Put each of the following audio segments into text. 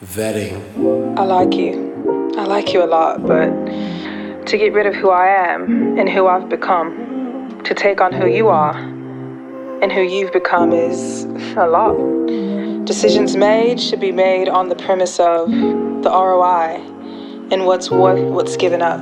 Vetting. I like you. I like you a lot, but to get rid of who I am and who I've become, to take on who you are and who you've become is a lot. Decisions made should be made on the premise of the ROI and what's worth what's given up.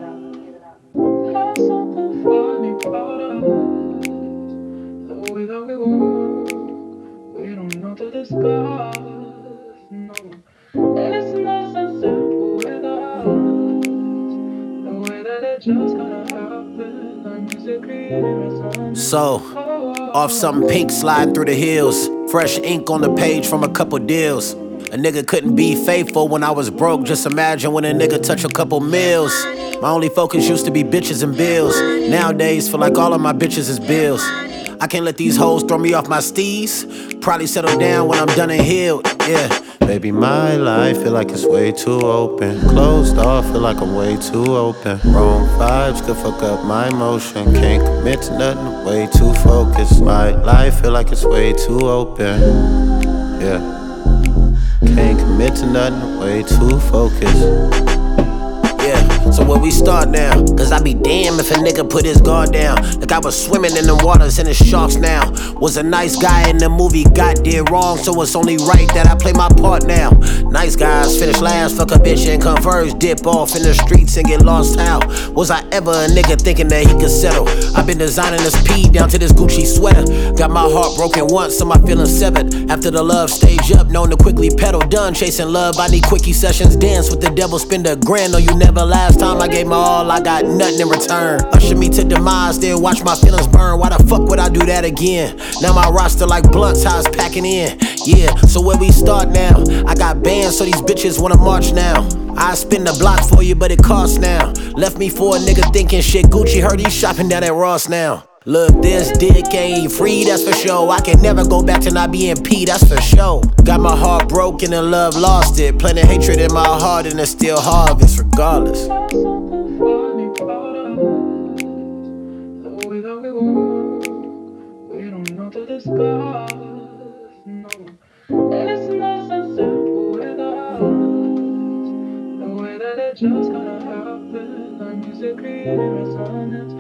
So, off something pink sliding through the hills. Fresh ink on the page from a couple deals. A nigga couldn't be faithful when I was broke. Just imagine when a nigga touch a couple meals. My only focus used to be bitches and bills. Nowadays, feel like all of my bitches is bills. I can't let these hoes throw me off my steez. Probably settle down when I'm done and healed, yeah. Baby, my life feel like it's way too open. Closed off, feel like I'm way too open. Wrong vibes could fuck up my emotion. Can't commit to nothing, way too focused. My life feel like it's way too open, yeah. Can't commit to nothing, way too focused. Yeah, so where we start now? Cause I be damned if a nigga put his guard down. Like I was swimming in the waters and the sharks now. Was a nice guy in the movie, got did wrong, so it's only right that I play my part now. Nice guys finish last, fuck a bitch and converse, dip off in the streets and get lost out. Was I ever a nigga thinking that he could settle? I've been designing this P down to this Gucci sweater. Got my heart broken once, so my feelings severed. After the love stage up, known to quickly pedal. Done chasing love, I need quickie sessions. Dance with the devil, spend a grand on you never. Last time I gave my all, I got nothing in return. Usher me to demise, then watch my feelings burn. Why the fuck would I do that again? Now my roster like blunts, how it's packing in. Yeah, so where we start now? I got bands, so these bitches wanna march now. I spin the block for you, but it costs now. Left me for a nigga thinking shit Gucci, heard he's shopping down at Ross now. Look, this dick ain't free, that's for sure. I can never go back to not being P, that's for sure. Got my heart broken and love lost it. Planting hatred in my heart and it's still harvest regardless. Just gotta happen, like music creating resonance.